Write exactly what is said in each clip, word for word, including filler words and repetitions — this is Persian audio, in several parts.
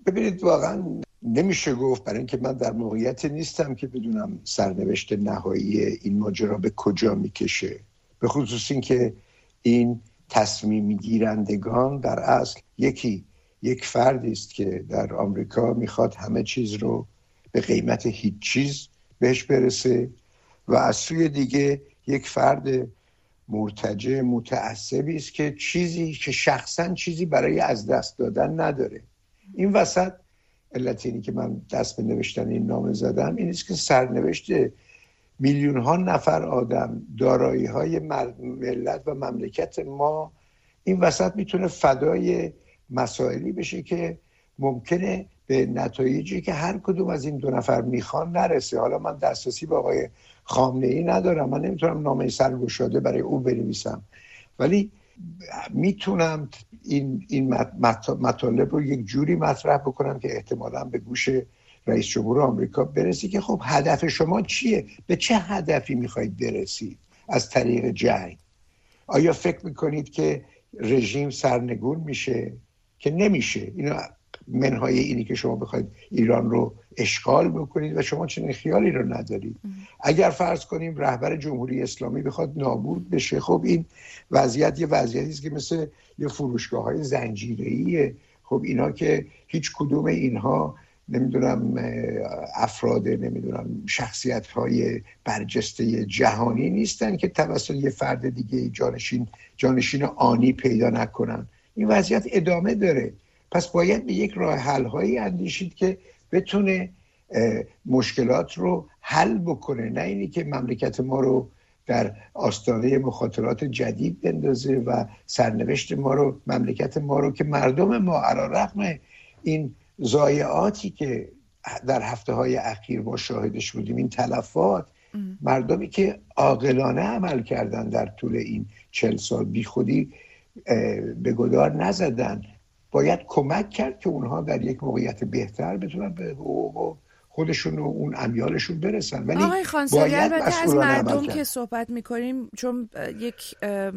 ببینید واقعا نمیشه گفت، برای اینکه من در موقعیتی نیستم که بدونم سرنوشت نهایی این ماجرا به کجا میکشه، به خصوص این که این تصمیم گیرندگان در اصل یکی یک فردی است که در آمریکا میخواد همه چیز رو به قیمت هیچ چیز بهش برسه و از سوی دیگه یک فرد مرتجع متعصبی است که چیزی که شخصا چیزی برای از دست دادن نداره. این وسط علت اینی که من دست به نوشتن این نامه زدم این است که سرنوشت میلیون ها نفر آدم، دارایی های ملت و مملکت ما این وسط میتونه فدای مسائلی بشه که ممکنه به نتایجی که هر کدوم از این دو نفر میخوان نرسه. حالا من دسترسی به آقای خامنه‌ای ندارم، من نمیتونم نامه سرگشاده برای او بنویسم، ولی میتونم این این مطالب رو یک جوری مطرح بکنم که احتمالاً به گوش رئیس جمهور آمریکا برسی که خب هدف شما چیه؟ به چه هدفی میخواید برسید از طریق جنگ؟ آیا فکر میکنید که رژیم سرنگون میشه؟ که نمیشه. اینو منهای اینی که شما بخواید ایران رو اشغال بکنید و شما چنین خیالی رو ندارید. اگر فرض کنیم رهبر جمهوری اسلامی بخواد نابود بشه، خب این وضعیت یه وضعیتی است که مثل یه فروشگاه‌های زنجیره‌ایه. خب اینا که هیچ کدوم اینها نمیدونم افراد نمیدونم شخصیت‌های برجسته جهانی نیستن که توسط یه فرد دیگه جانشین جانشین آنی پیدا نکنن. این وضعیت ادامه داره. پس باید به یک راه حل هایی اندیشید که بتونه مشکلات رو حل بکنه، نه اینی که مملکت ما رو در آستانه مخاطرات جدید بندازه و سرنوشت ما رو، مملکت ما رو که مردم ما علی رغم این ضایعاتی که در هفته های اخیر ما شاهدش بودیم، این تلفات، مردمی که عاقلانه عمل کردن در طول این چهل سال بی خودی به گدار نزدن، باید کمک کرد که اونها در یک موقعیت بهتر بتونن به حقوق خودشون و اون امیالشون برسن. ولی آقای خانساری البته از مردم که صحبت میکنیم، چون یک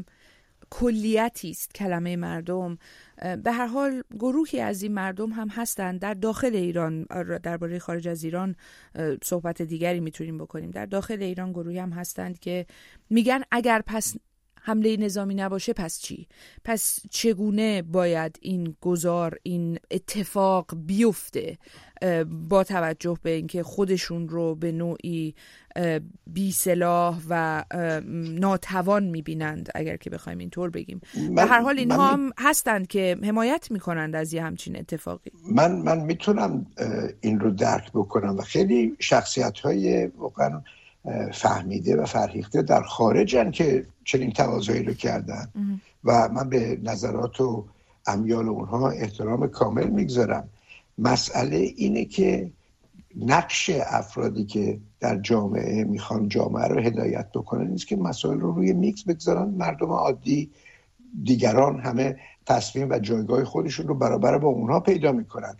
کلیتی است کلمه مردم، به هر حال گروهی از این مردم هم هستند در داخل ایران. درباره خارج از ایران صحبت دیگری میتونیم بکنیم. در داخل ایران گروهی هم هستند که میگن اگر پس حمله نظامی نباشه پس چی؟ پس چگونه باید این گذار، این اتفاق بیفته با توجه به اینکه خودشون رو به نوعی بی سلاح و ناتوان میبینند، اگر که بخوایم اینطور بگیم. به هر حال اینها هم هستند که حمایت میکنند از یه همچین اتفاقی. من من میتونم این رو درک بکنم و خیلی شخصیت‌های واقعا فهمیده و فرهیخته در خارجن که چنین تواضعی رو کردن و من به نظرات و امیال اونها احترام کامل میگذارم. مسئله اینه که نقش افرادی که در جامعه میخوان جامعه رو هدایت بکنن نیست که مسائل رو روی میکس بگذارن، مردم عادی دیگران همه تصمیم و جایگاه خودشون رو برابر با اونها پیدا میکنن.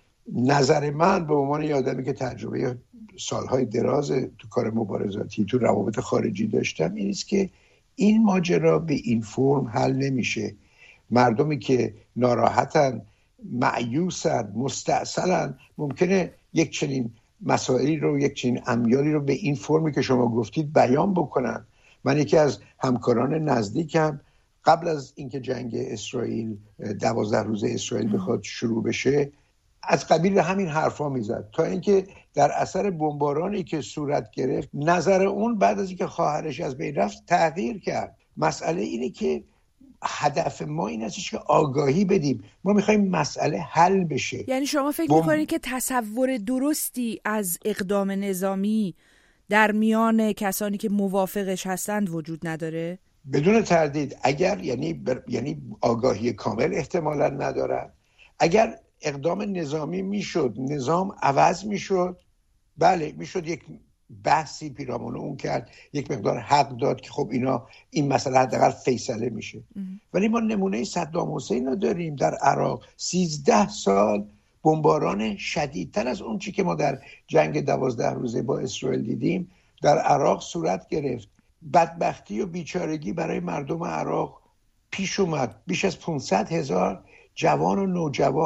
نظر من به عنوان یه آدمی که تجربه سالهای دراز تو کار مبارزاتی تو روابط خارجی داشتم این است که این ماجرا به این فرم حل نمیشه. مردمی که ناراحتن، مایوسن، مستعصلن، ممکنه یک چنین مسائلی رو، یک چنین امیالی رو به این فرمی که شما گفتید بیان بکنن. من یکی از همکاران نزدیکم قبل از اینکه جنگ اسرائیل دوازده روزه اسرائیل بخواد شروع بشه از قبیل همین حرفا میزد، تا اینکه در اثر بمبارانی که صورت گرفت نظر اون بعد از اینکه خواهرش از بین رفت تغییر کرد. مسئله اینه که هدف ما این است که آگاهی بدیم. ما میخوایم مسئله حل بشه. یعنی شما فکر بم... میکنید که تصور درستی از اقدام نظامی در میان کسانی که موافقش هستند وجود نداره؟ بدون تردید. اگر یعنی بر... یعنی آگاهی کامل احتمالاً ندارن. اگر اقدام نظامی میشد، نظام عوض میشد، بله میشد یک بحثی پیرامون اون کرد، یک مقدار حق داد که خب اینا این مسئله حداقل فیصله میشه. ولی ما نمونه صدام حسین رو داریم در عراق، سیزده سال بمباران شدیدتر از اون چی که ما در جنگ دوازده روزه با اسرائیل دیدیم در عراق صورت گرفت. بدبختی و بیچارگی برای مردم عراق پیش اومد. بیش از پانصد هزار جوان و نوجوان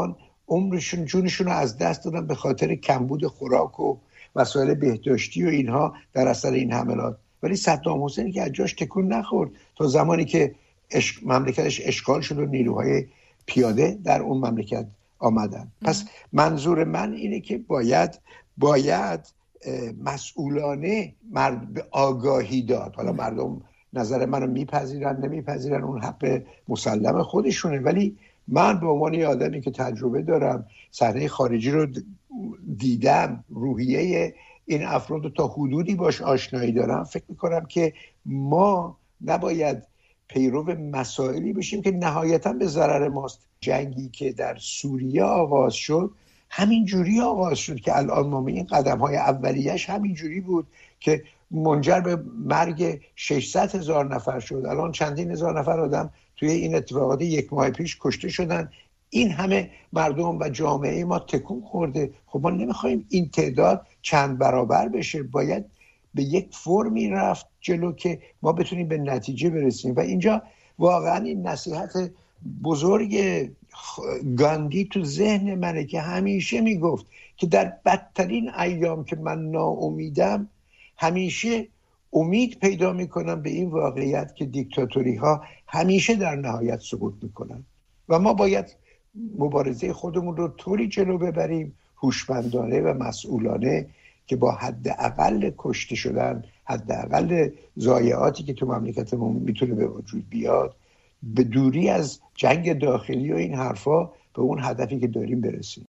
عمرشون جونشون رو از دست دادن به خاطر کمبود خوراک و وسایل بهداشتی و اینها در اثر این حملات. ولی صدام حسین که از جاش تکون نخورد تا زمانی که اش... مملکتش اشغال شد و نیروهای پیاده در اون مملکت آمدن. پس منظور من اینه که باید باید مسئولانه مرد به آگاهی داد. حالا مردم نظر منو میپذیرن نمیپذیرن، اون حق مسلم خودشونه، ولی من به عنوان یه آدمی که تجربه دارم، صحنه خارجی رو دیدم، روحیه این افراد رو تا حدودی باش آشنایی دارم، فکر میکنم که ما نباید پیرو مسائلی بشیم که نهایتاً به ضرر ماست. جنگی که در سوریه آغاز شد همین جوری آغاز شد که الان ما این قدم‌های اولیه‌اش همین جوری بود که منجر به مرگ ششصد هزار نفر شد. الان چندین هزار نفر آدم توی این اتفاقات یک ماه پیش کشته شدن. این همه مردم و جامعه ما تکون خورده. خب ما نمیخوایم این تعداد چند برابر بشه، باید به یک فرمی رفت جلو که ما بتونیم به نتیجه برسیم. و اینجا واقعا این نصیحت بزرگ گاندی تو ذهن منه که همیشه میگفت که در بدترین ایام که من ناامیدم همیشه امید پیدا میکنم به این واقعیت که دیکتاتوری ها همیشه در نهایت سقوط میکنن و ما باید مبارزه خودمون رو طوری جلو ببریم هوشمندانه و مسئولانه که با حداقل کشته شدن، حداقل ضایعاتی که تو مملکتمون میتونه به وجود بیاد، به دوری از جنگ داخلی و این حرفا به اون هدفی که داریم برسیم.